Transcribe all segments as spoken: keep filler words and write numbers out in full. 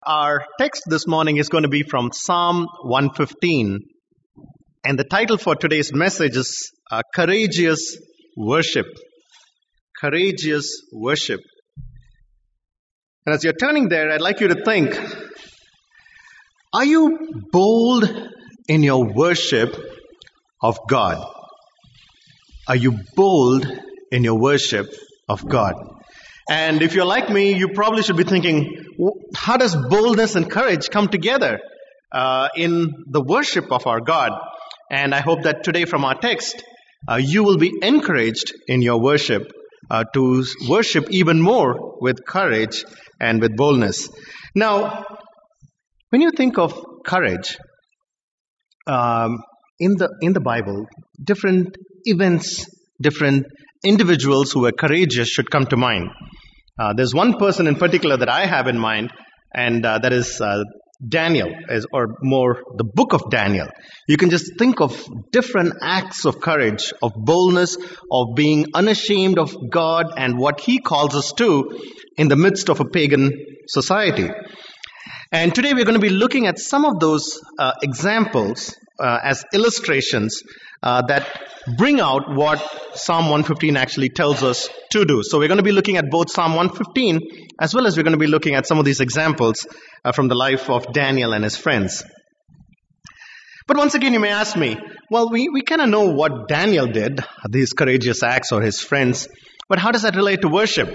Our text this morning is going to be from Psalm one fifteen. And the title for today's message is uh, Courageous Worship. Courageous Worship. And as you're turning there, I'd like you to think, are you bold in your worship of God? Are you bold in your worship of God? And if you're like me, you probably should be thinking, how does boldness and courage come together uh, in the worship of our God? And I hope that today from our text, uh, you will be encouraged in your worship uh, to worship even more with courage and with boldness. Now, when you think of courage, um, in the in the Bible, different events, different individuals who were courageous should come to mind. Uh, there's one person in particular that I have in mind, and uh, that is uh, Daniel, as, or more the book of Daniel. You can just think of different acts of courage, of boldness, of being unashamed of God and what He calls us to in the midst of a pagan society. And today we're going to be looking at some of those uh, examples uh, as illustrations uh, that bring out what Psalm one fifteen actually tells us to do. So we're going to be looking at both Psalm one fifteen as well as we're going to be looking at some of these examples uh, from the life of Daniel and his friends. But once again, you may ask me, well, we, we kind of know what Daniel did, these courageous acts, or his friends, but how does that relate to worship?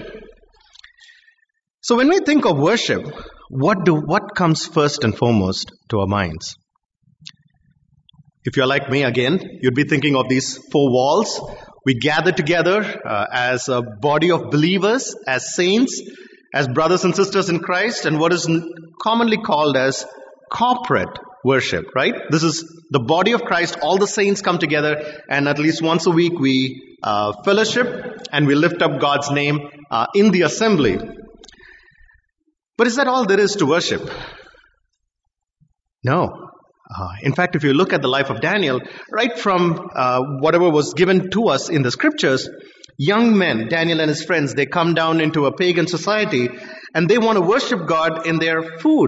So when we think of worship, what do what comes first and foremost to our minds? If you're like me again, you'd be thinking of these four walls. We gather together uh, as a body of believers, as saints, as brothers and sisters in Christ, and what is commonly called as corporate worship, right? This is the body of Christ. All the saints come together, and at least once a week we uh, fellowship and we lift up God's name uh, in the assembly. But is that all there is to worship? No. Uh, in fact, if you look at the life of Daniel, right from uh, whatever was given to us in the scriptures, young men, Daniel and his friends, they come down into a pagan society and they want to worship God in their food.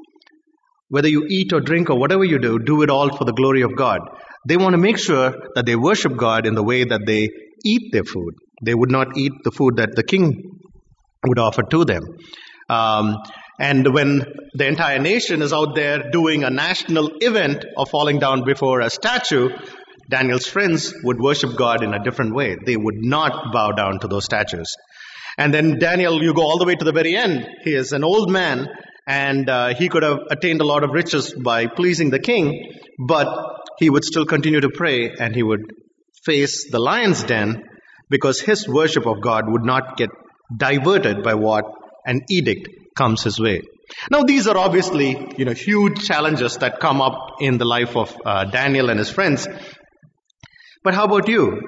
Whether you eat or drink or whatever you do, do it all for the glory of God. They want to make sure that they worship God in the way that they eat their food. They would not eat the food that the king would offer to them. Um, and when the entire nation is out there doing a national event of falling down before a statue, Daniel's friends would worship God in a different way. They would not bow down to those statues. And then Daniel, you go all the way to the very end. He is an old man, and uh, he could have attained a lot of riches by pleasing the king, but he would still continue to pray, and he would face the lion's den because his worship of God would not get diverted by what an edict comes his way. Now, these are obviously, you know, huge challenges that come up in the life of uh, Daniel and his friends. But how about you?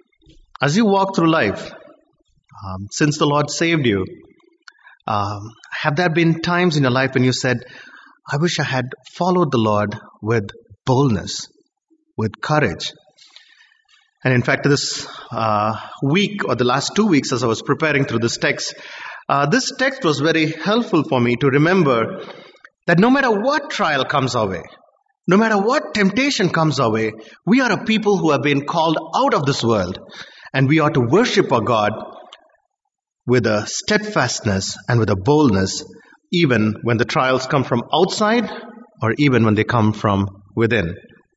As you walk through life, um, since the Lord saved you, um, have there been times in your life when you said, I wish I had followed the Lord with boldness, with courage? And in fact, this uh, week or the last two weeks as I was preparing through this text, Uh, this text was very helpful for me to remember that no matter what trial comes our way, no matter what temptation comes our way, we are a people who have been called out of this world, and we ought to worship our God with a steadfastness and with a boldness, even when the trials come from outside or even when they come from within.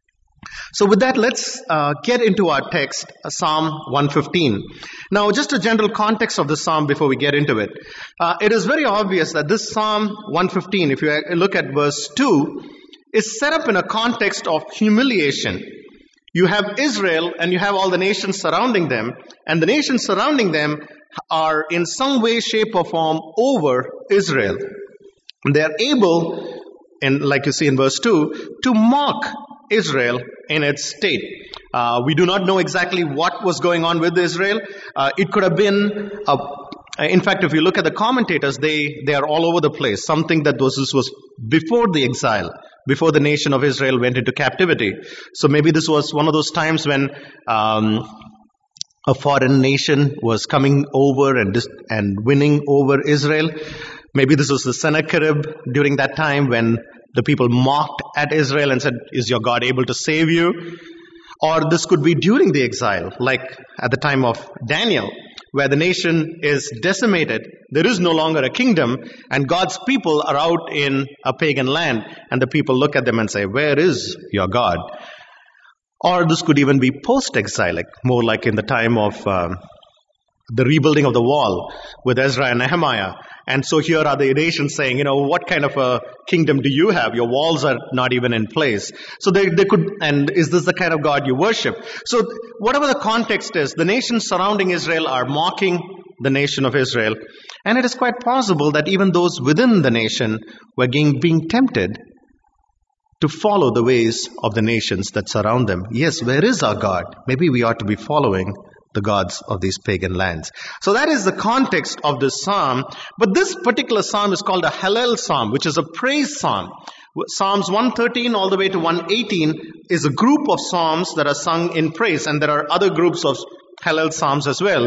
So with that, let's uh, get into our text, uh, Psalm one fifteen. Now, just a general context of the psalm before we get into it. Uh, it is very obvious that this Psalm one fifteen, if you look at verse two, is set up in a context of humiliation. You have Israel and you have all the nations surrounding them, and the nations surrounding them are in some way, shape, or form over Israel. They are able, and like you see in verse two, to mock Israel in its state. Uh, we do not know exactly what was going on with Israel. Uh, it could have been, a, in fact, if you look at the commentators, they, they are all over the place. Something that was, this was before the exile, before the nation of Israel went into captivity. So maybe this was one of those times when um, a foreign nation was coming over and, dis- and winning over Israel. Maybe this was the Sennacherib during that time when the people mocked at Israel and said, is your God able to save you? Or this could be during the exile, like at the time of Daniel, where the nation is decimated. There is no longer a kingdom, and God's people are out in a pagan land, and the people look at them and say, where is your God? Or this could even be post-exilic, more like in the time of um, the rebuilding of the wall with Ezra and Nehemiah. And so here are the nations saying, you know, what kind of a kingdom do you have? Your walls are not even in place. So they, they could, and is this the kind of God you worship? So whatever the context is, the nations surrounding Israel are mocking the nation of Israel. And it is quite possible that even those within the nation were being, being tempted to follow the ways of the nations that surround them. Yes, where is our God? Maybe we ought to be following the gods of these pagan lands. So that is the context of this psalm. But this particular psalm is called a Hallel psalm, which is a praise psalm. Psalms one thirteen all the way to one eighteen is a group of psalms that are sung in praise. And there are other groups of Hallel psalms as well.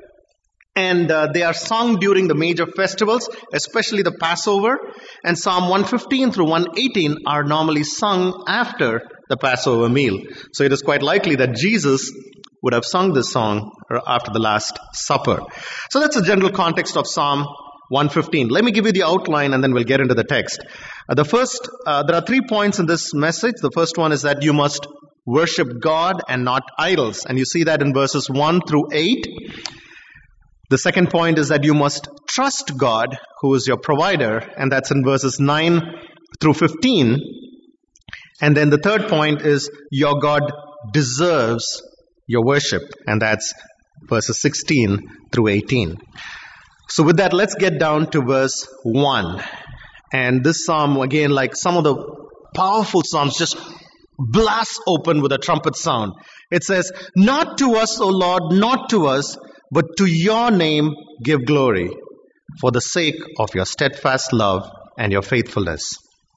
And uh, they are sung during the major festivals, especially the Passover. And Psalm one fifteen through one eighteen are normally sung after the Passover meal. So it is quite likely that Jesus would have sung this song after the Last Supper. So that's the general context of Psalm one fifteen. Let me give you the outline and then we'll get into the text. Uh, the first, uh, there are three points in this message. The first one is that you must worship God and not idols. And you see that in verses one through eight. The second point is that you must trust God, who is your provider, and that's in verses nine through fifteen. And then the third point is your God deserves your worship, and that's verses sixteen through eighteen. So with that, let's get down to verse one. And this psalm, again, like some of the powerful psalms, just blasts open with a trumpet sound. It says, not to us, O Lord, not to us, but to your name give glory, for the sake of your steadfast love and your faithfulness.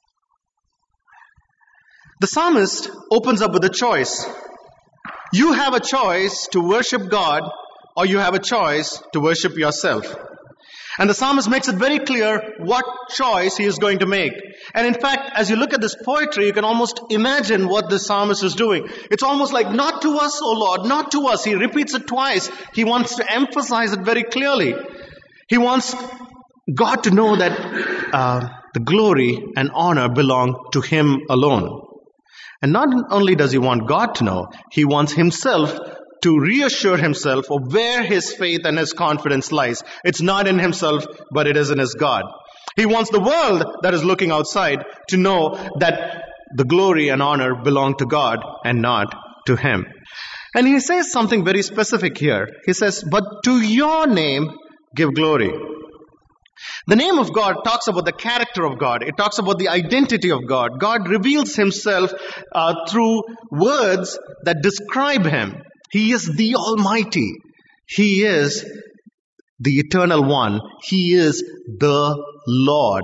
The psalmist opens up with a choice. You have a choice to worship God, or you have a choice to worship yourself. And the psalmist makes it very clear what choice he is going to make. And in fact, as you look at this poetry, you can almost imagine what the psalmist is doing. It's almost like, not to us, O Lord, not to us. He repeats it twice. He wants to emphasize it very clearly. He wants God to know that uh, the glory and honor belong to him alone. And not only does he want God to know, he wants himself to reassure himself of where his faith and his confidence lies. It's not in himself, but it is in his God. He wants the world that is looking outside to know that the glory and honor belong to God and not to him. And he says something very specific here. He says, but to your name give glory. The name of God talks about the character of God. It talks about the identity of God. God reveals himself uh, through words that describe him. He is the Almighty. He is the Eternal One. He is the Lord.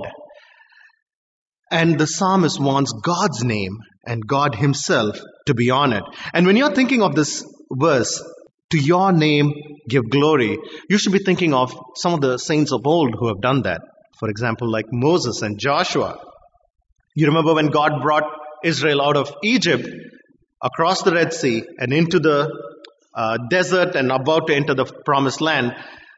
And the psalmist wants God's name and God himself to be honored. And when you're thinking of this verse, to your name give glory, you should be thinking of some of the saints of old who have done that. For example, like Moses and Joshua. You remember when God brought Israel out of Egypt, across the Red Sea and into the uh, desert and about to enter the promised land.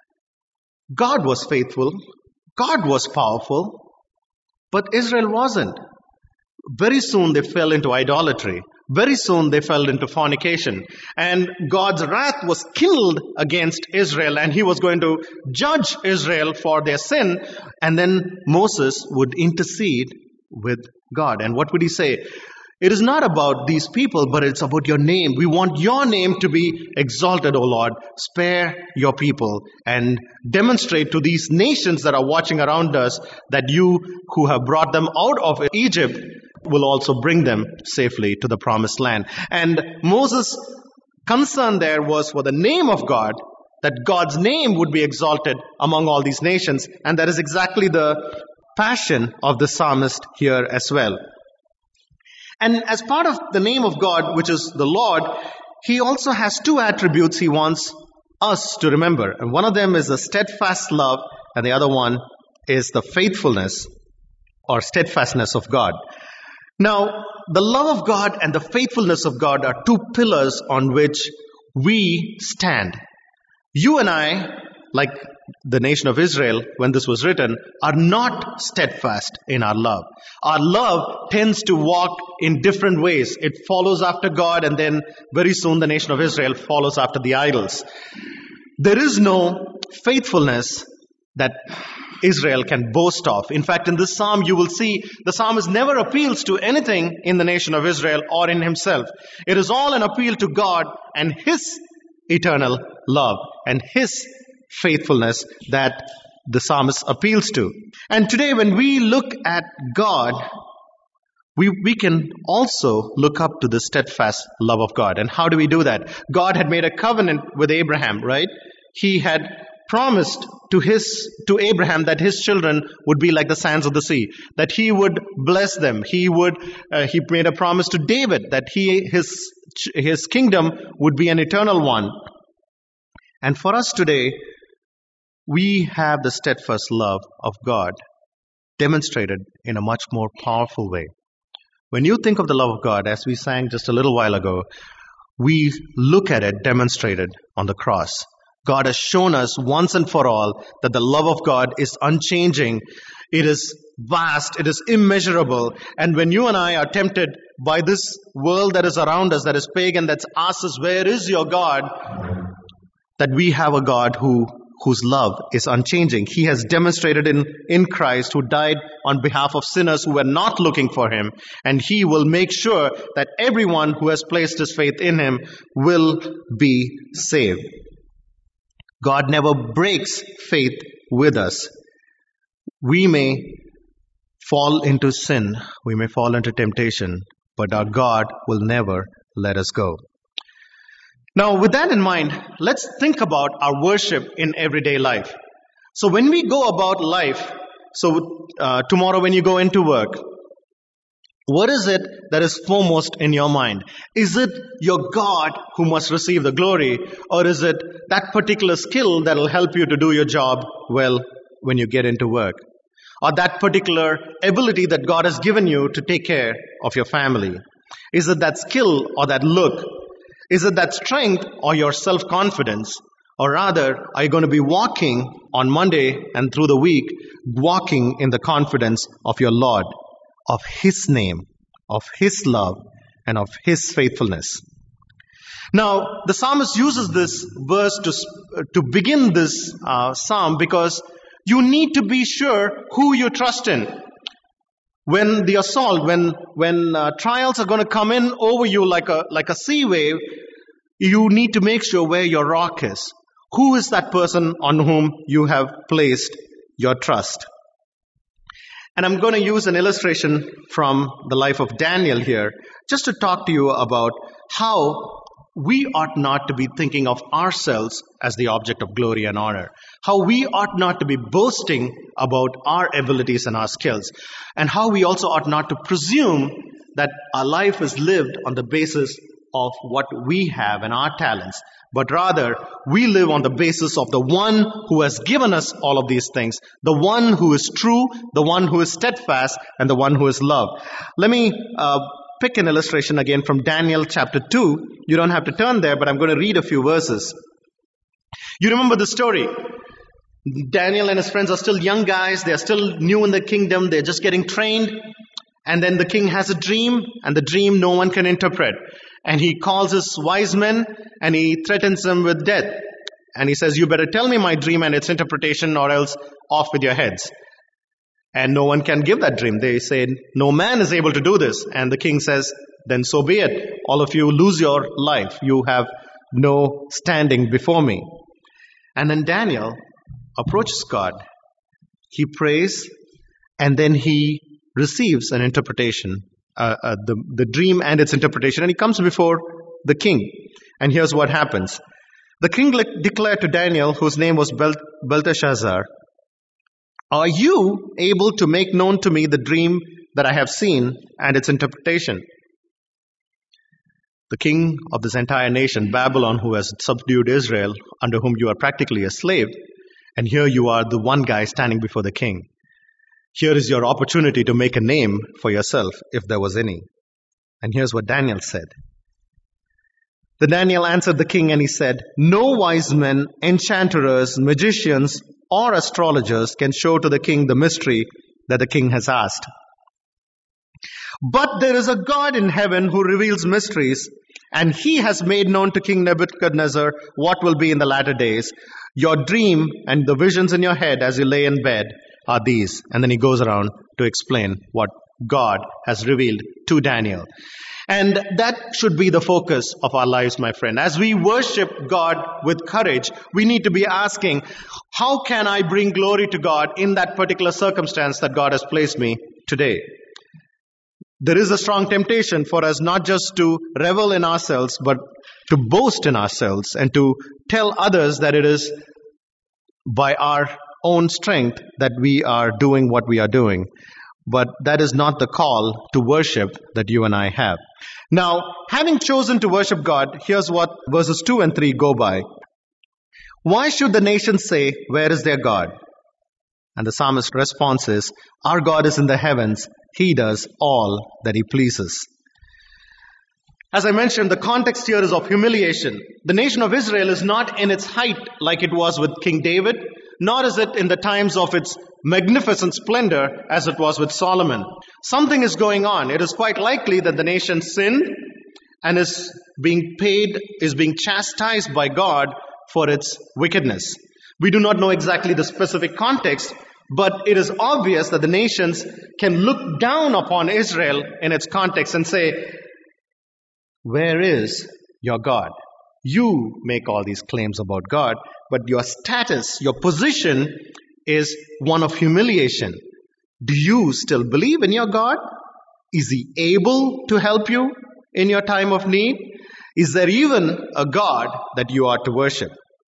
God was faithful. God was powerful. But Israel wasn't. Very soon they fell into idolatry. Very soon they fell into fornication. And God's wrath was kindled against Israel, and he was going to judge Israel for their sin. And then Moses would intercede with God. And what would he say? It is not about these people, but it's about your name. We want your name to be exalted, O Lord. Spare your people and demonstrate to these nations that are watching around us that you who have brought them out of Egypt will also bring them safely to the promised land. And Moses' concern there was for the name of God, that God's name would be exalted among all these nations. And that is exactly the passion of the psalmist here as well. And as part of the name of God, which is the Lord, he also has two attributes he wants us to remember. And one of them is the steadfast love, and the other one is the faithfulness or steadfastness of God. Now, the love of God and the faithfulness of God are two pillars on which we stand. You and I, like the nation of Israel, when this was written, are not steadfast in our love. Our love tends to walk in different ways. It follows after God, and then very soon the nation of Israel follows after the idols. There is no faithfulness that Israel can boast of. In fact, in this psalm, you will see the psalmist never appeals to anything in the nation of Israel or in himself. It is all an appeal to God and His eternal love and His faithfulness that the psalmist appeals to. And today, when we look at God, we, we can also look up to the steadfast love of God. And how do we do that? God had made a covenant with Abraham, right? He had promised to his to Abraham that his children would be like the sands of the sea, that he would bless them. He would uh, he made a promise to David that he his his kingdom would be an eternal one. And for us today, we have the steadfast love of God demonstrated in a much more powerful way. When you think of the love of God, as we sang just a little while ago, we look at it demonstrated on the cross. God has shown us once and for all that the love of God is unchanging. It is vast. It is immeasurable. And when you and I are tempted by this world that is around us, that is pagan, that asks us, where is your God? That we have a God who whose love is unchanging. He has demonstrated in, in Christ, who died on behalf of sinners who were not looking for Him. And He will make sure that everyone who has placed his faith in Him will be saved. God never breaks faith with us. We may fall into sin, we may fall into temptation, but our God will never let us go. Now, with that in mind, let's think about our worship in everyday life. So when we go about life, so uh, tomorrow when you go into work, what is it that is foremost in your mind? Is it your God who must receive the glory, or is it that particular skill that will help you to do your job well when you get into work? Or that particular ability that God has given you to take care of your family? Is it that skill or that look? Is it that strength or your self-confidence? Or rather, are you going to be walking on Monday and through the week, walking in the confidence of your Lord, of His name, of His love, and of His faithfulness? Now, the psalmist uses this verse to, to begin this uh, psalm because you need to be sure who you trust in. When the assault, when when uh, trials are going to come in over you like a like a sea wave, you need to make sure where your rock is. Who is that person on whom you have placed your trust? And I'm going to use an illustration from the life of Daniel here, just to talk to you about how we ought not to be thinking of ourselves as the object of glory and honor. How we ought not to be boasting about our abilities and our skills. And how we also ought not to presume that our life is lived on the basis of what we have and our talents. But rather, we live on the basis of the one who has given us all of these things. The one who is true, the one who is steadfast, and the one who is love. Let me uh, pick an illustration again from Daniel chapter two. You don't have to turn there, but I'm going to read a few verses. You remember the story. Daniel and his friends are still young guys. They're still new in the kingdom. They're just getting trained. And then the king has a dream, and the dream no one can interpret. And he calls his wise men, and he threatens them with death. And he says, you better tell me my dream and its interpretation, or else off with your heads. And no one can give that dream. They say, no man is able to do this. And the king says, then so be it. All of you lose your life. You have no standing before me. And then Daniel approaches God. He prays, and then he receives an interpretation, uh, uh, the, the dream and its interpretation, and he comes before the king. And here's what happens. The king le- declared to Daniel, whose name was Bel- Belteshazzar, are you able to make known to me the dream that I have seen and its interpretation? The king of this entire nation, Babylon, who has subdued Israel, under whom you are practically a slave, and here you are, the one guy standing before the king. Here is your opportunity to make a name for yourself, if there was any. And here's what Daniel said. The Daniel answered the king and he said, no wise men, enchanters, magicians, or astrologers can show to the king the mystery that the king has asked. But there is a God in heaven who reveals mysteries, and he has made known to King Nebuchadnezzar what will be in the latter days. Your dream and the visions in your head as you lay in bed are these. And then he goes around to explain what God has revealed to Daniel. And that should be the focus of our lives, my friend. As we worship God with courage, we need to be asking, how can I bring glory to God in that particular circumstance that God has placed me today? There is a strong temptation for us not just to revel in ourselves, but to boast in ourselves and to tell others that it is by our own strength that we are doing what we are doing. But that is not the call to worship that you and I have. Now, having chosen to worship God, here's what verses two and three go by. Why should the nations say, where is their God? And the psalmist's response is, our God is in the heavens. He does all that he pleases. As I mentioned, the context here is of humiliation. The nation of Israel is not in its height like it was with King David, nor is it in the times of its magnificent splendor as it was with Solomon. Something is going on. It is quite likely that the nation sinned and is being paid, is being chastised by God for its wickedness. We do not know exactly the specific context, but it is obvious that the nations can look down upon Israel in its context and say, where is your God? You make all these claims about God, but your status, your position is one of humiliation. Do you still believe in your God? Is he able to help you in your time of need? Is there even a God that you are to worship?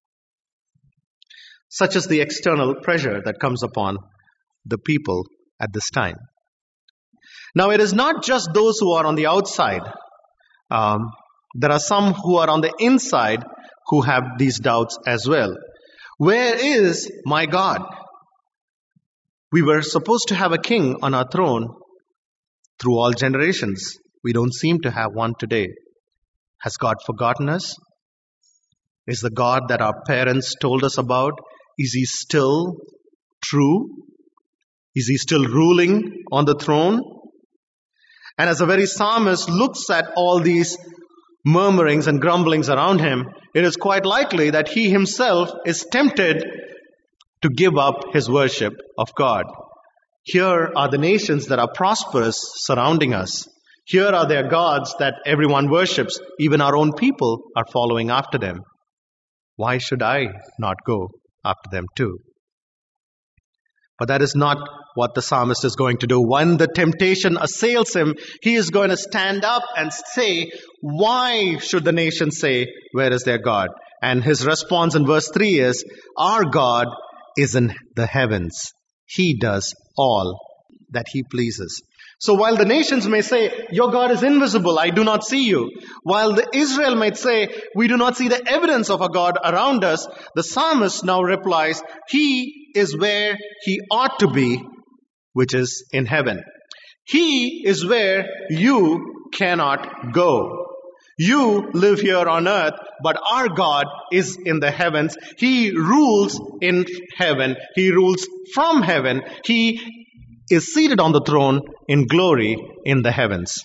Such is the external pressure that comes upon the people at this time. Now, it is not just those who are on the outside. Um, there are some who are on the inside who have these doubts as well. Where is my God? We were supposed to have a king on our throne through all generations. We don't seem to have one today. Has God forgotten us? Is the God that our parents told us about, is he still true? Is he still ruling on the throne? And as the very psalmist looks at all these murmurings and grumblings around him, it is quite likely that he himself is tempted to give up his worship of God. Here are the nations that are prosperous surrounding us. Here are their gods that everyone worships. Even our own people are following after them. Why should I not go after them too? But that is not what the psalmist is going to do. When the temptation assails him, he is going to stand up and say, why should the nation say, where is their God? And his response in verse three is, our God is in the heavens. He does all that he pleases. So while the nations may say, your God is invisible, I do not see you. While the Israel might say, we do not see the evidence of a God around us, the psalmist now replies, he is where he ought to be, which is in heaven. He is where you cannot go. You live here on earth, but our God is in the heavens. He rules in heaven. He rules from heaven. He is seated on the throne in glory in the heavens.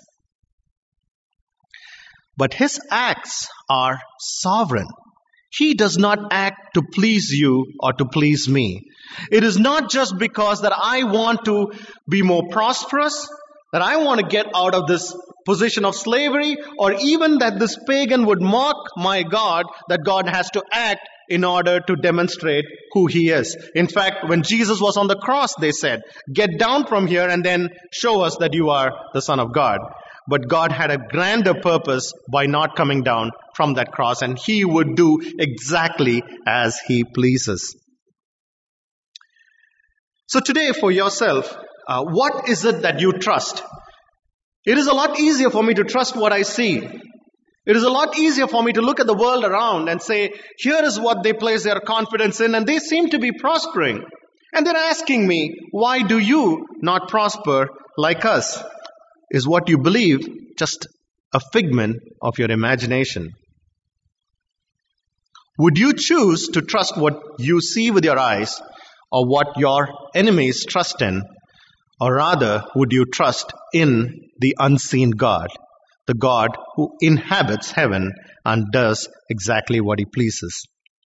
But his acts are sovereign. He does not act to please you or to please me. It is not just because that I want to be more prosperous, that I want to get out of this position of slavery, or even that this pagan would mock my God, that God has to act in order to demonstrate who he is. In fact, when Jesus was on the cross, they said, get down from here and then show us that you are the Son of God. But God had a grander purpose by not coming down from that cross, and he would do exactly as he pleases. So today for yourself, uh, what is it that you trust? It is a lot easier for me to trust what I see. It is a lot easier for me to look at the world around and say, here is what they place their confidence in, and they seem to be prospering. And they're asking me, why do you not prosper like us? Is what you believe just a figment of your imagination? Would you choose to trust what you see with your eyes or what your enemies trust in? Or rather, would you trust in the unseen God, the God who inhabits heaven and does exactly what he pleases?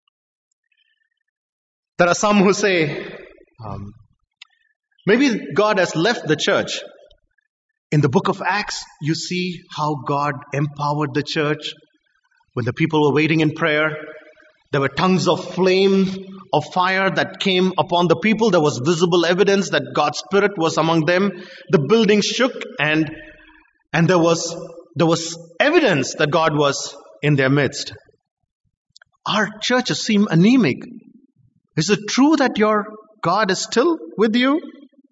There are some who say, um, maybe God has left the church. In the book of Acts, you see how God empowered the church. When the people were waiting in prayer, there were tongues of flame, of fire that came upon the people. There was visible evidence that God's Spirit was among them. The building shook, and and there was there was evidence that God was in their midst. Our churches seem anemic. Is it true that your God is still with you?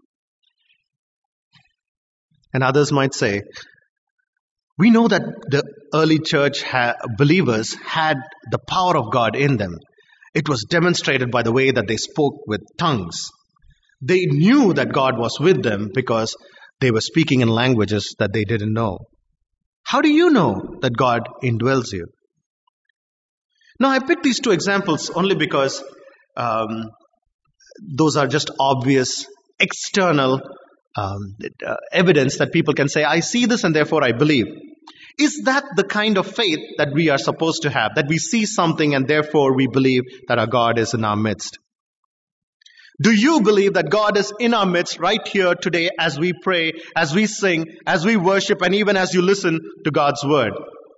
And others might say, we know that the early church ha- believers had the power of God in them. It was demonstrated by the way that they spoke with tongues. They knew that God was with them because they were speaking in languages that they didn't know. How do you know that God indwells you? Now, I picked these two examples only because um, those are just obvious external um, uh, evidence that people can say, I see this and therefore I believe. Is that the kind of faith that we are supposed to have? That we see something and therefore we believe that our God is in our midst? Do you believe that God is in our midst right here today as we pray, as we sing, as we worship, and even as you listen to God's word?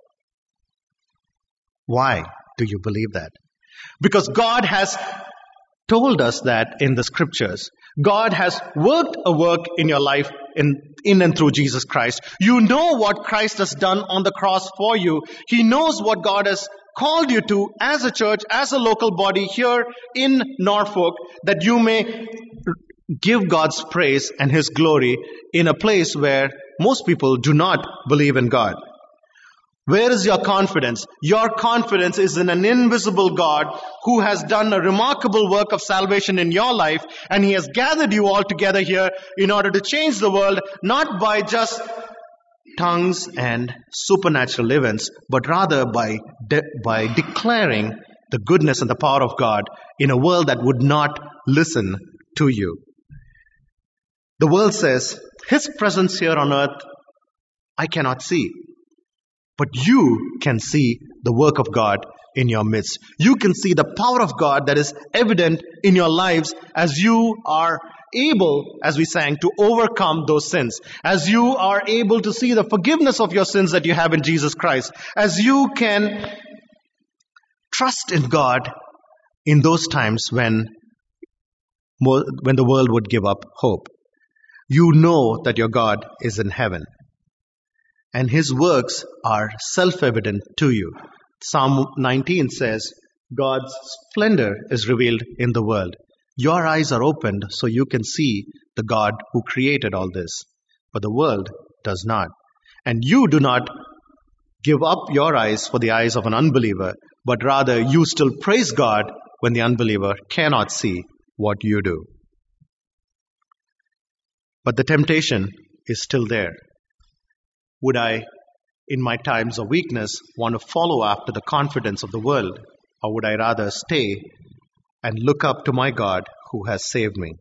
Why do you believe that? Because God has told us that in the scriptures. God has worked a work in your life in, in and through Jesus Christ. You know what Christ has done on the cross for you. He knows what God has called you to as a church, as a local body here in Norfolk, that you may give God's praise and His glory in a place where most people do not believe in God. Where is your confidence? Your confidence is in an invisible God who has done a remarkable work of salvation in your life, and He has gathered you all together here in order to change the world, not by just tongues and supernatural events, but rather by de- by declaring the goodness and the power of God in a world that would not listen to you. The world says, His presence here on earth, I cannot see. But you can see the work of God in your midst. You can see the power of God that is evident in your lives as you are able, as we sang, to overcome those sins. As you are able to see the forgiveness of your sins that you have in Jesus Christ. As you can trust in God in those times when, when the world would give up hope. You know that your God is in heaven. And His works are self-evident to you. Psalm nineteen says, God's splendor is revealed in the world. Your eyes are opened so you can see the God who created all this. But the world does not. And you do not give up your eyes for the eyes of an unbeliever, but rather you still praise God when the unbeliever cannot see what you do. But the temptation is still there. Would I, in my times of weakness, want to follow after the confidence of the world? Or would I rather stay and look up to my God who has saved me?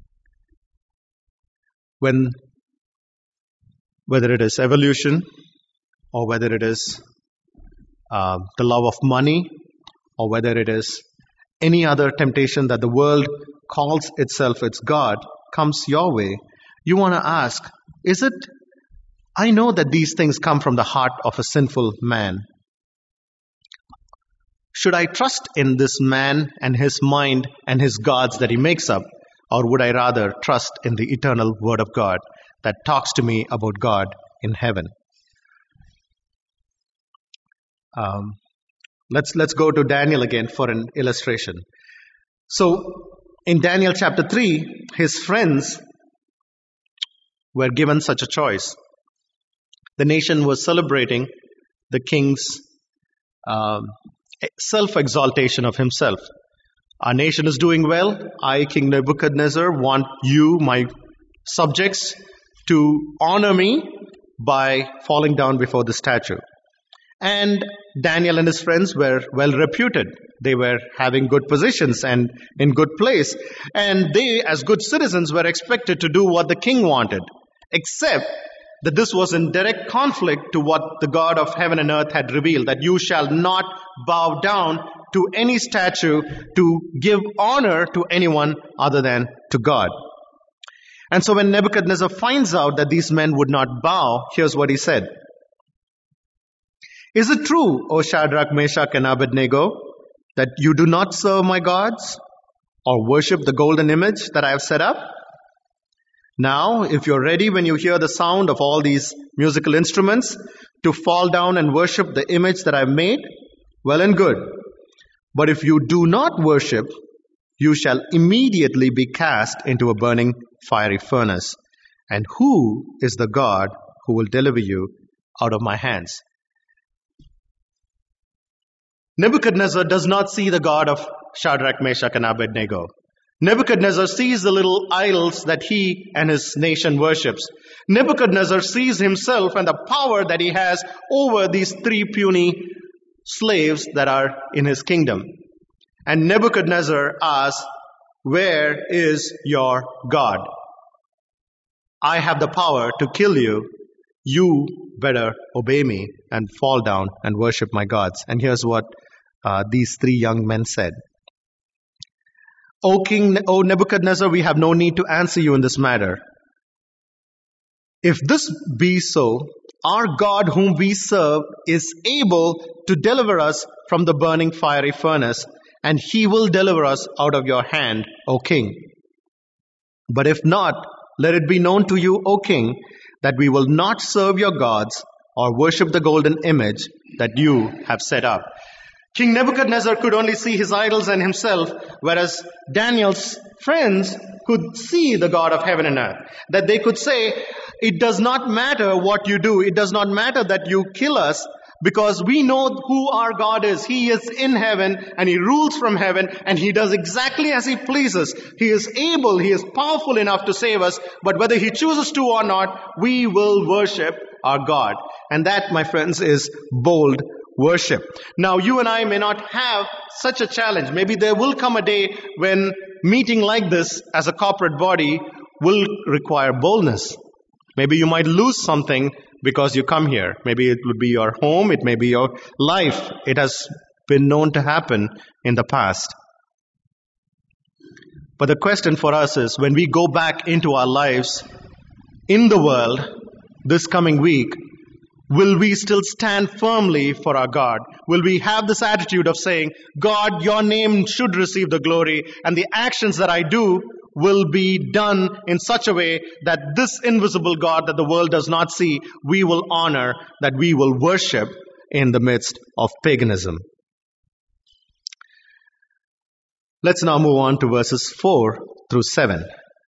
When, whether it is evolution, or whether it is uh, the love of money, or whether it is any other temptation that the world calls itself its God, comes your way, you want to ask, is it I know that these things come from the heart of a sinful man. Should I trust in this man and his mind and his gods that he makes up? Or would I rather trust in the eternal Word of God that talks to me about God in heaven? Um, let's, let's go to Daniel again for an illustration. So, in Daniel chapter three, his friends were given such a choice. The nation was celebrating the king's um, self-exaltation of himself. Our nation is doing well. I, King Nebuchadnezzar, want you, my subjects, to honor me by falling down before the statue. And Daniel and his friends were well reputed. They were having good positions and in good place. And they, as good citizens, were expected to do what the king wanted, except that this was in direct conflict to what the God of heaven and earth had revealed, that you shall not bow down to any statue to give honor to anyone other than to God. And so when Nebuchadnezzar finds out that these men would not bow, here's what he said. Is it true, O Shadrach, Meshach, and Abednego, that you do not serve my gods or worship the golden image that I have set up? Now, if you're ready when you hear the sound of all these musical instruments to fall down and worship the image that I've made, well and good. But if you do not worship, you shall immediately be cast into a burning fiery furnace. And who is the God who will deliver you out of my hands? Nebuchadnezzar does not see the God of Shadrach, Meshach, and Abednego. Nebuchadnezzar sees the little idols that he and his nation worships. Nebuchadnezzar sees himself and the power that he has over these three puny slaves that are in his kingdom. And Nebuchadnezzar asks, where is your God? I have the power to kill you. You better obey me and fall down and worship my gods. And here's what uh, these three young men said. O King, O Nebuchadnezzar, we have no need to answer you in this matter. If this be so, our God whom we serve is able to deliver us from the burning fiery furnace, and he will deliver us out of your hand, O King. But if not, let it be known to you, O King, that we will not serve your gods or worship the golden image that you have set up. King Nebuchadnezzar could only see his idols and himself, whereas Daniel's friends could see the God of heaven and earth. That they could say, it does not matter what you do. It does not matter that you kill us, because we know who our God is. He is in heaven and he rules from heaven and he does exactly as he pleases. He is able, he is powerful enough to save us, but whether he chooses to or not, we will worship our God. And that, my friends, is bold worship. Now, you and I may not have such a challenge. Maybe there will come a day when meeting like this as a corporate body will require boldness. Maybe you might lose something because you come here. Maybe it would be your home. It may be your life. It has been known to happen in the past. But the question for us is, when we go back into our lives in the world this coming week, will we still stand firmly for our God? Will we have this attitude of saying, God, your name should receive the glory, and the actions that I do will be done in such a way that this invisible God that the world does not see, we will honor, that we will worship in the midst of paganism. Let's now move on to verses four through seven.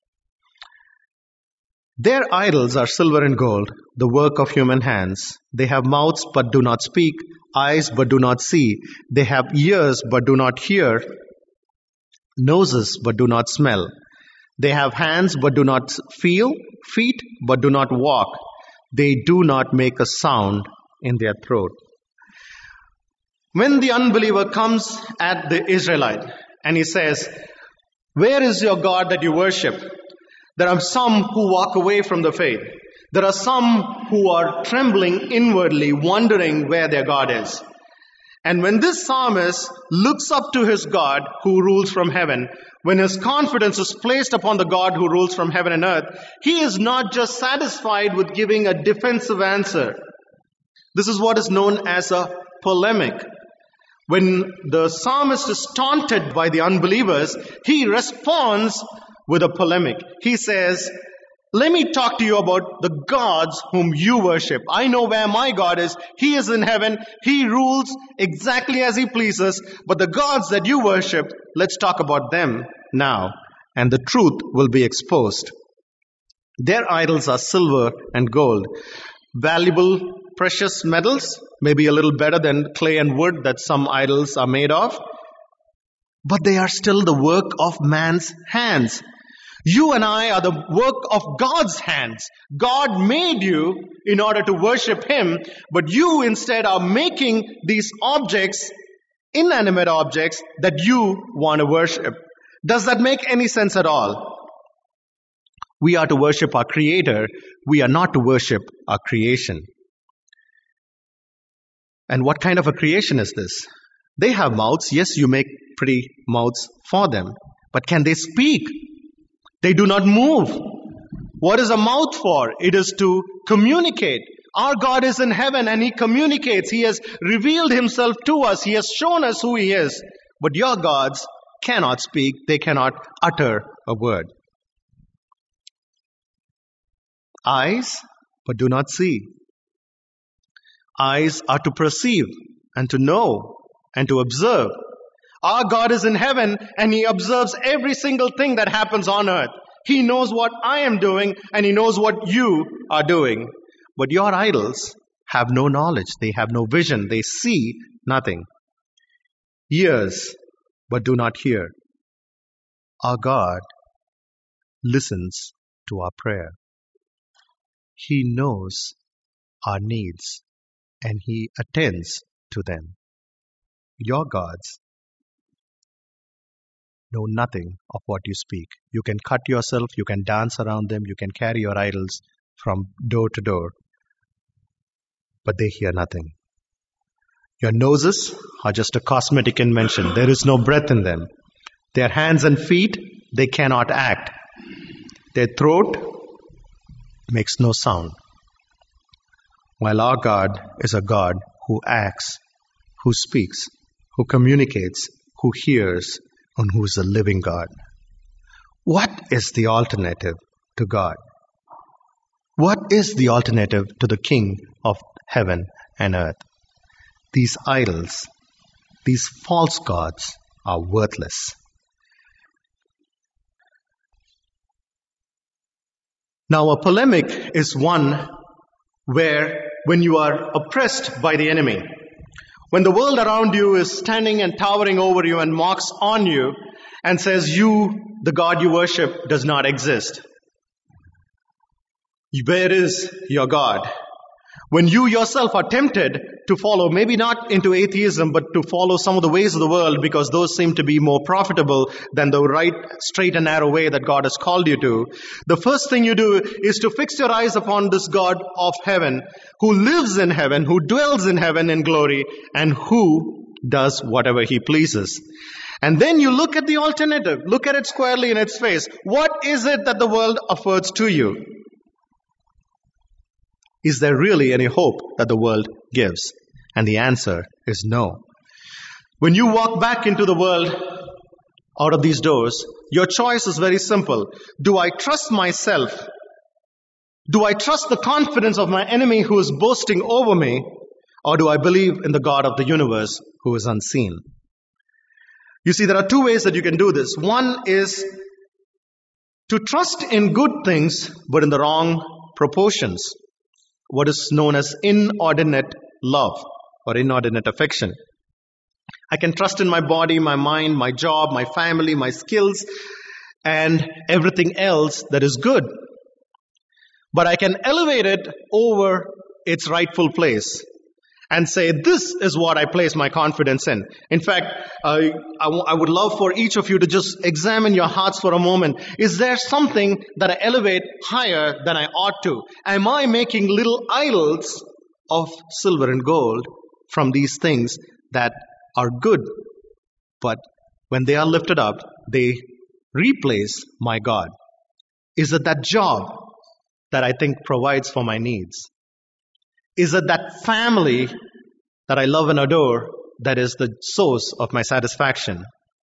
Their idols are silver and gold, the work of human hands. They have mouths but do not speak, eyes but do not see. They have ears but do not hear, noses but do not smell. They have hands but do not feel, feet but do not walk. They do not make a sound in their throat. When the unbeliever comes at the Israelite and he says, where is your God that you worship? There are some who walk away from the faith. There are some who are trembling inwardly, wondering where their God is. And when this psalmist looks up to his God who rules from heaven, when his confidence is placed upon the God who rules from heaven and earth, he is not just satisfied with giving a defensive answer. This is what is known as a polemic. When the psalmist is taunted by the unbelievers, he responds with a polemic. He says, let me talk to you about the gods whom you worship. I know where my God is. He is in heaven. He rules exactly as he pleases. But the gods that you worship, let's talk about them now. And the truth will be exposed. Their idols are silver and gold. Valuable, precious metals, maybe a little better than clay and wood that some idols are made of. but they are still the work of man's hands. You and I are the work of God's hands. God made you in order to worship Him, but you instead are making these objects, inanimate objects, that you want to worship. Does that make any sense at all? We are to worship our Creator. We are not to worship our creation. And what kind of a creation is this? They have mouths. Yes, you make pretty mouths for them. But can they speak? They do not move. What is a mouth for? It is to communicate. Our God is in heaven and He communicates. He has revealed Himself to us. He has shown us who He is. But your gods cannot speak. They cannot utter a word. Eyes, but do not see. Eyes are to perceive and to know and to observe. Our God is in heaven and He observes every single thing that happens on earth. He knows what I am doing and He knows what you are doing. But your idols have no knowledge. They have no vision. They see nothing. Ears, but do not hear. Our God listens to our prayer. He knows our needs and He attends to them. Your gods know nothing of what you speak. You can cut yourself, you can dance around them, you can carry your idols from door to door, but they hear nothing. Your noses are just a cosmetic invention. There is no breath in them. Their hands and feet, they cannot act. Their throat makes no sound. While our God is a God who acts, who speaks, who communicates, who hears, and who is a living God. What is the alternative to God? What is the alternative to the King of heaven and earth? These idols, these false gods are worthless. Now, a polemic is one where when you are oppressed by the enemy, when the world around you is standing and towering over you and mocks on you and says you, the God you worship, does not exist. Where is your God? When you yourself are tempted to follow, maybe not into atheism, but to follow some of the ways of the world because those seem to be more profitable than the right, straight and narrow way that God has called you to, the first thing you do is to fix your eyes upon this God of heaven, who lives in heaven, who dwells in heaven in glory, and who does whatever He pleases. And then you look at the alternative, look at it squarely in its face. What is it that the world affords to you? Is there really any hope that the world gives? And the answer is no. When you walk back into the world out of these doors, your choice is very simple. Do I trust myself? Do I trust the confidence of my enemy who is boasting over me? Or do I believe in the God of the universe who is unseen? You see, there are two ways that you can do this. One is to trust in good things, but in the wrong proportions. What is known as inordinate love or inordinate affection. I can trust in my body, my mind, my job, my family, my skills, and everything else that is good. But I can elevate it over its rightful place and say, this is what I place my confidence in. In fact, uh, I, w- I would love for each of you to just examine your hearts for a moment. Is there something that I elevate higher than I ought to? Am I making little idols of silver and gold from these things that are good, but when they are lifted up, they replace my God? Is it that job that I think provides for my needs? Is it that family that I love and adore that is the source of my satisfaction?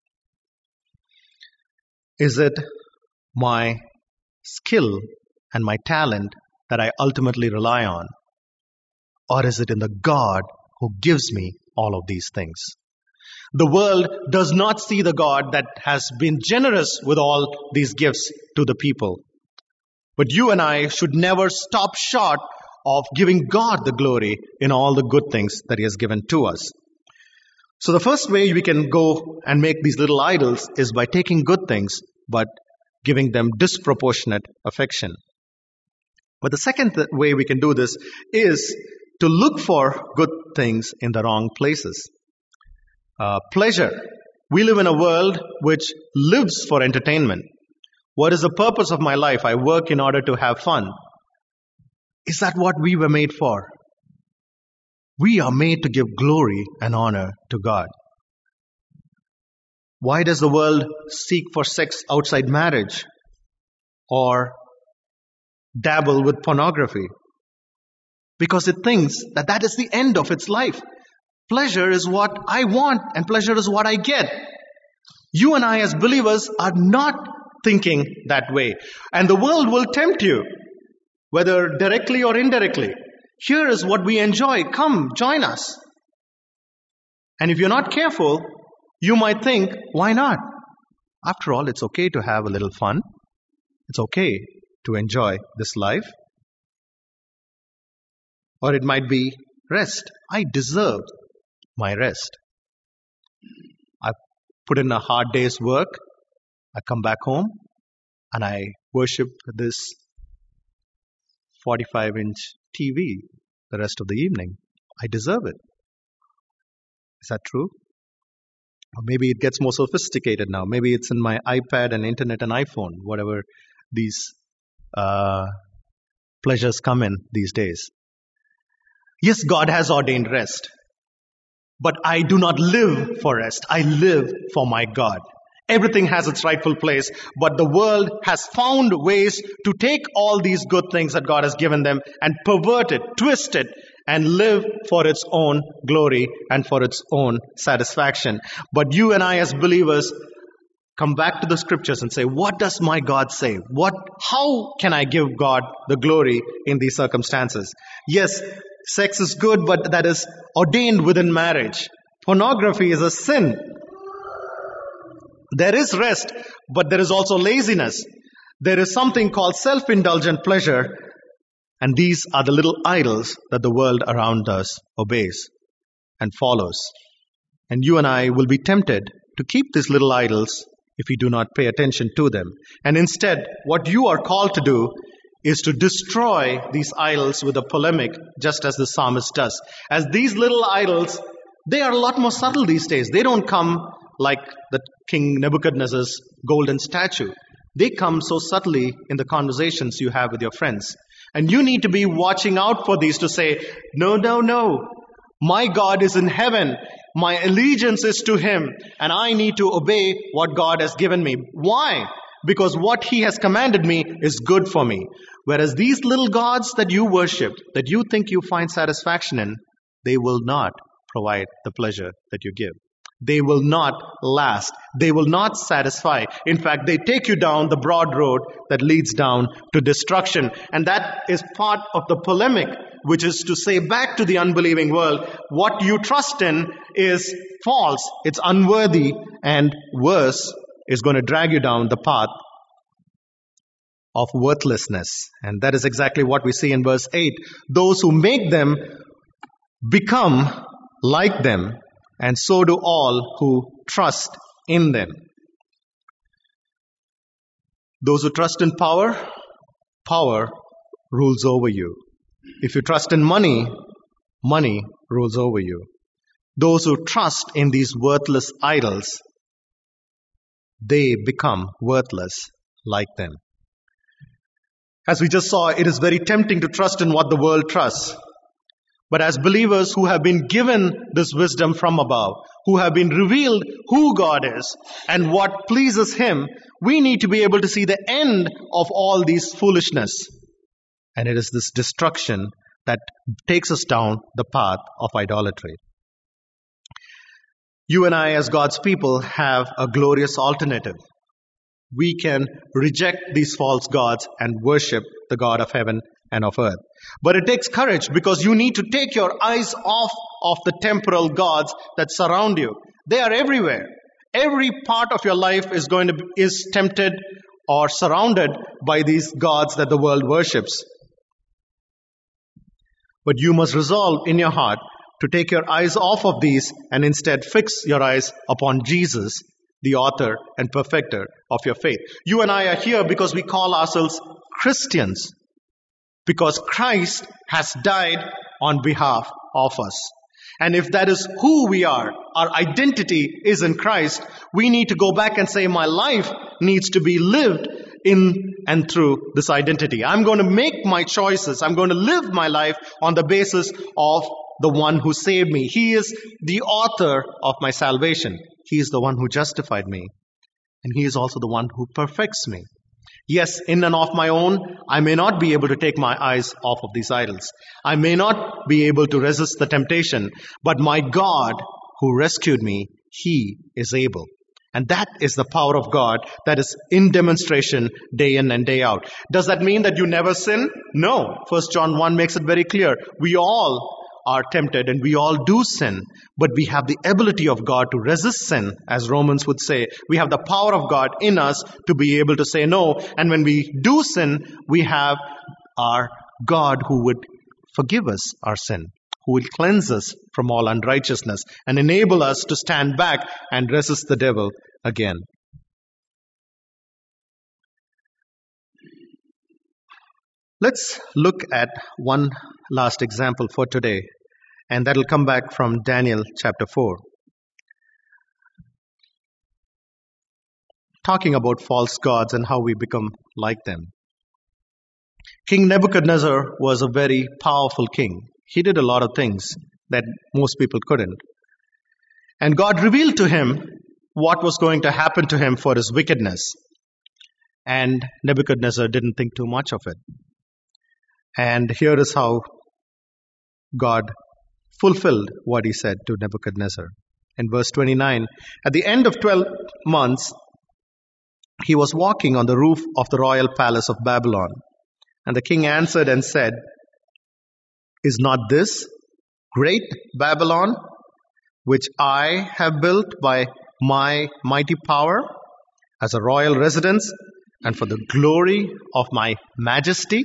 Is it my skill and my talent that I ultimately rely on? Or is it in the God who gives me all of these things? The world does not see the God that has been generous with all these gifts to the people. But you and I should never stop short of giving God the glory in all the good things that He has given to us. So the first way we can go and make these little idols is by taking good things, but giving them disproportionate affection. But the second th- way we can do this is to look for good things in the wrong places. Uh, pleasure. We live in a world which lives for entertainment. What is the purpose of my life? I work in order to have fun. Is that what we were made for? We are made to give glory and honor to God. Why does the world seek for sex outside marriage or dabble with pornography? Because it thinks that that is the end of its life. Pleasure is what I want and pleasure is what I get. You and I as believers are not thinking that way. And the world will tempt you, whether directly or indirectly. Here is what we enjoy. Come, join us. And if you're not careful, you might think, why not? After all, it's okay to have a little fun. It's okay to enjoy this life. Or it might be rest. I deserve my rest. I put in a hard day's work. I come back home and I worship this forty-five inch T V the rest of the evening. I deserve it. Is that true? Or maybe it gets more sophisticated now. Maybe it's in my iPad and internet and iPhone, whatever these uh, pleasures come in these days. Yes, God has ordained rest. But I do not live for rest. I live for my God. Everything has its rightful place, but the world has found ways to take all these good things that God has given them and pervert it, twist it, and live for its own glory and for its own satisfaction. But you and I as believers come back to the scriptures and say, what does my God say? What, how can I give God the glory in these circumstances? Yes, sex is good, but that is ordained within marriage. Pornography is a sin. There is rest, but there is also laziness. There is something called self-indulgent pleasure, and these are the little idols that the world around us obeys and follows. And you and I will be tempted to keep these little idols if we do not pay attention to them. And instead, what you are called to do is to destroy these idols with a polemic, just as the psalmist does. As these little idols, they are a lot more subtle these days. They don't come like the King Nebuchadnezzar's golden statue. They come so subtly in the conversations you have with your friends. And you need to be watching out for these to say, no, no, no. My God is in heaven. My allegiance is to Him. And I need to obey what God has given me. Why? Because what He has commanded me is good for me. Whereas these little gods that you worship, that you think you find satisfaction in, they will not provide the pleasure that you give. They will not last. They will not satisfy. In fact, they take you down the broad road that leads down to destruction. And that is part of the polemic, which is to say back to the unbelieving world, what you trust in is false. It's unworthy, and worse, is going to drag you down the path of worthlessness. And that is exactly what we see in verse eight. Those who make them become like them, and so do all who trust in them. Those who trust in power, power rules over you. If you trust in money, money rules over you. Those who trust in these worthless idols, they become worthless like them. As we just saw, it is very tempting to trust in what the world trusts. But as believers who have been given this wisdom from above, who have been revealed who God is and what pleases Him, we need to be able to see the end of all these foolishness. And it is this destruction that takes us down the path of idolatry. You and I, as God's people, have a glorious alternative. We can reject these false gods and worship the God of heaven and of earth. But it takes courage, because you need to take your eyes off of the temporal gods that surround you. They are everywhere. Every part of your life is going to be, is tempted or surrounded by these gods that the world worships. But you must resolve in your heart to take your eyes off of these and instead fix your eyes upon Jesus, the author and perfecter of your faith. You and I are here because we call ourselves Christians, because Christ has died on behalf of us. And if that is who we are, our identity is in Christ, we need to go back and say, my life needs to be lived in and through this identity. I'm going to make my choices. I'm going to live my life on the basis of the one who saved me. He is the author of my salvation. He is the one who justified me. And He is also the one who perfects me. Yes, in and of my own, I may not be able to take my eyes off of these idols. I may not be able to resist the temptation, but my God who rescued me, He is able. And that is the power of God that is in demonstration day in and day out. Does that mean that you never sin? No. First John one makes it very clear. We all are tempted and we all do sin, but we have the ability of God to resist sin, as Romans would say. We have the power of God in us to be able to say no. And when we do sin, we have our God who would forgive us our sin, who will cleanse us from all unrighteousness and enable us to stand back and resist the devil again. Let's look at one last example for today, and that'll come back from Daniel chapter four. Talking about false gods and how we become like them. King Nebuchadnezzar was a very powerful king. He did a lot of things that most people couldn't. And God revealed to him what was going to happen to him for his wickedness. And Nebuchadnezzar didn't think too much of it. And here is how God fulfilled what He said to Nebuchadnezzar. In verse twenty-nine, at the end of twelve months, he was walking on the roof of the royal palace of Babylon. And the king answered and said, "Is not this great Babylon, which I have built by my mighty power, as a royal residence and for the glory of my majesty?"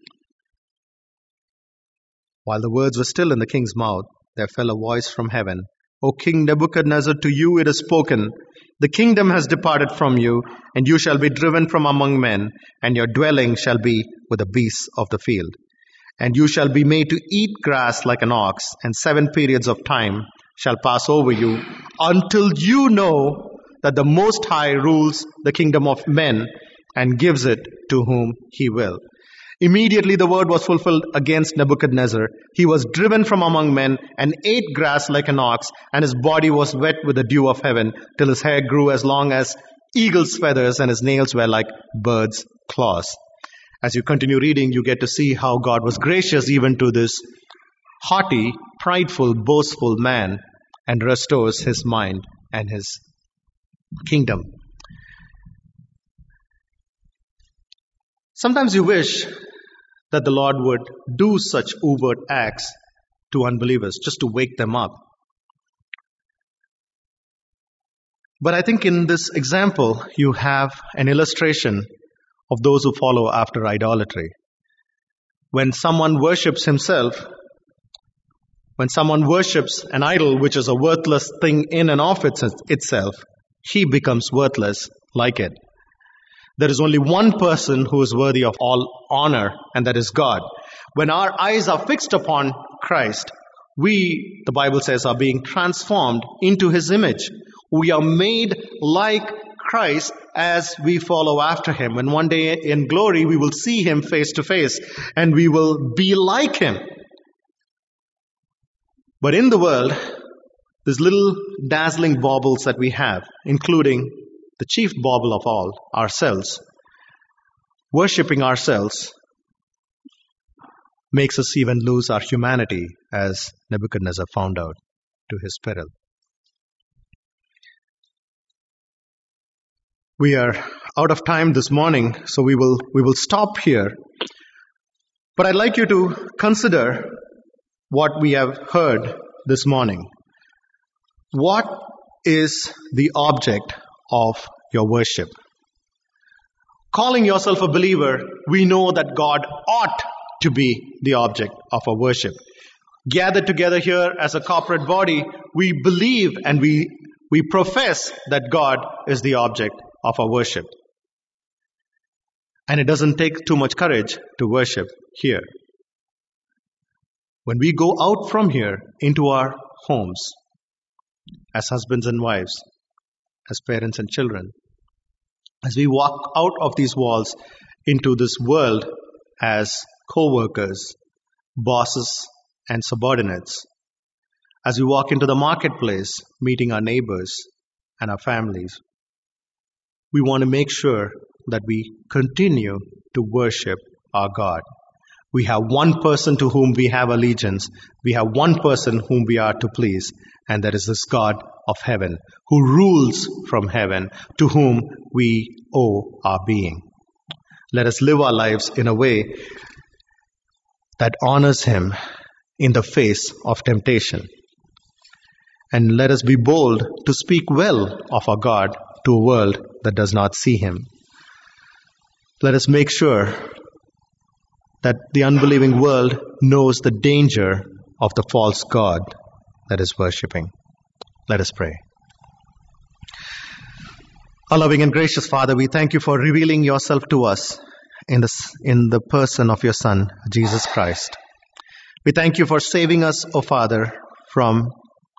While the words were still in the king's mouth, there fell a voice from heaven. "O King Nebuchadnezzar, to you it is spoken, the kingdom has departed from you, and you shall be driven from among men, and your dwelling shall be with the beasts of the field. And you shall be made to eat grass like an ox, and seven periods of time shall pass over you, until you know that the Most High rules the kingdom of men, and gives it to whom He will." Immediately the word was fulfilled against Nebuchadnezzar. He was driven from among men and ate grass like an ox, and his body was wet with the dew of heaven, till his hair grew as long as eagle's feathers, and his nails were like bird's claws. As you continue reading, you get to see how God was gracious even to this haughty, prideful, boastful man, and restores his mind and his kingdom. Sometimes you wish that the Lord would do such overt acts to unbelievers, just to wake them up. But I think in this example, you have an illustration of those who follow after idolatry. When someone worships himself, when someone worships an idol, which is a worthless thing in and of itself, he becomes worthless like it. There is only one person who is worthy of all honor, and that is God. When our eyes are fixed upon Christ, we, the Bible says, are being transformed into His image. We are made like Christ as we follow after Him. And one day in glory, we will see Him face to face, and we will be like Him. But in the world, these little dazzling baubles that we have, including the chief bauble of all, ourselves, worshipping ourselves, makes us even lose our humanity, as Nebuchadnezzar found out to his peril. We are out of time this morning, so we will we will stop here. But I'd like you to consider what we have heard this morning. What is the object of your worship? Calling yourself a believer, we know that God ought to be the object of our worship. gathered together here as a corporate body, we believe and we, we profess that God is the object of our worship. And it doesn't take too much courage to worship here. When we go out from here into our homes, as husbands and wives, as parents and children, as we walk out of these walls into this world as co-workers, bosses, and subordinates, as we walk into the marketplace, meeting our neighbors and our families, we want to make sure that we continue to worship our God. We have one person to whom we have allegiance. We have one person whom we are to please, and that is this God of heaven, who rules from heaven, to whom we owe our being. Let us live our lives in a way that honors Him in the face of temptation. And let us be bold to speak well of our God to a world that does not see Him. Let us make sure that the unbelieving world knows the danger of the false god that is worshipping. Let us pray. Our loving and gracious Father, we thank you for revealing yourself to us in the, in the person of your Son, Jesus Christ. We thank you for saving us, O Father, from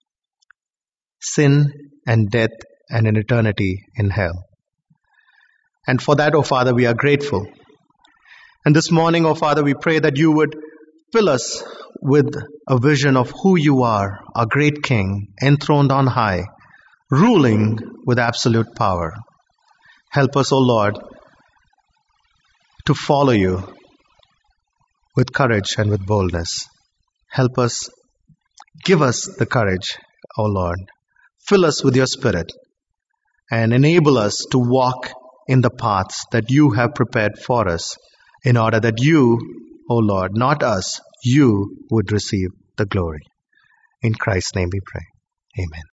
sin and death and an eternity in hell. And for that, O Father, we are grateful. And this morning, O Father, we pray that you would fill us with a vision of who you are, our great King, enthroned on high, ruling with absolute power. Help us, O Lord, to follow you with courage and with boldness. Help us, give us the courage, O Lord. Fill us with your Spirit and enable us to walk in the paths that you have prepared for us, in order that you, O Lord, not us, you would receive the glory. In Christ's name we pray. Amen.